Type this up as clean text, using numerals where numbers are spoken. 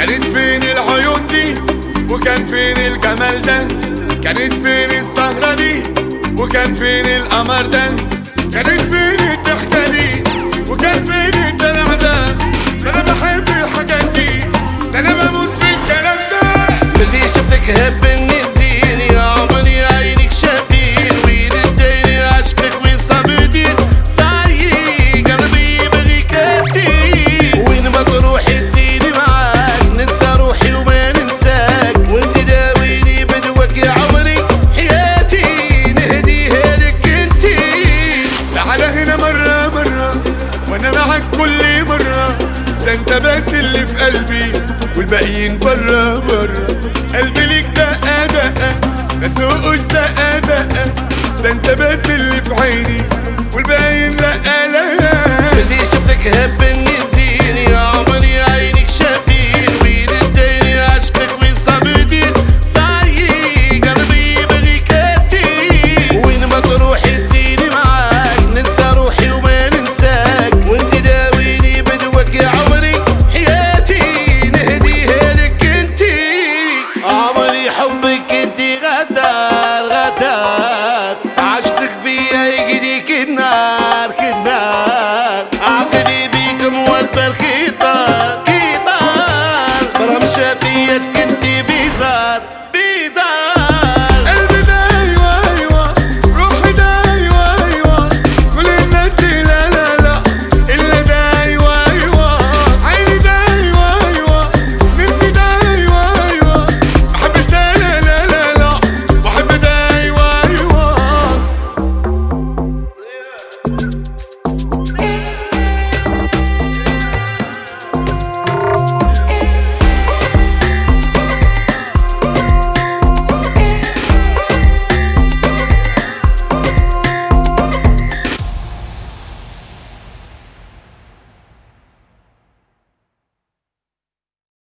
كانت فين العيون دي وكان فين الجمال ده؟ كانت فين السهرة دي وكان فين القمر ده؟ كانت فين الضحكة دي وكان فين الدلع ده؟ ده انا بحب الحاجات دي، ده انا بموت في الكلام ده. اللي شفتك هب النزين يا عمري عينك شابين، وين اديني عشقك وين صبرتي صايي قلبي يبغيك كتير، وين ما تروح اديني معاك ننسى روحي وما ننساك، وانت داويني بدوك يا عمري حياتي نهديها لك انتي. تعال هنا مرة مرة وانا معاك كل مرة، ده انت بس اللي في قلبي والباقيين برا برا. قلبي ليك دقة دقة ما تسوقوش زقة زقة، ده انت بس اللي في عيني والباقيين لا لا. اللي شفتك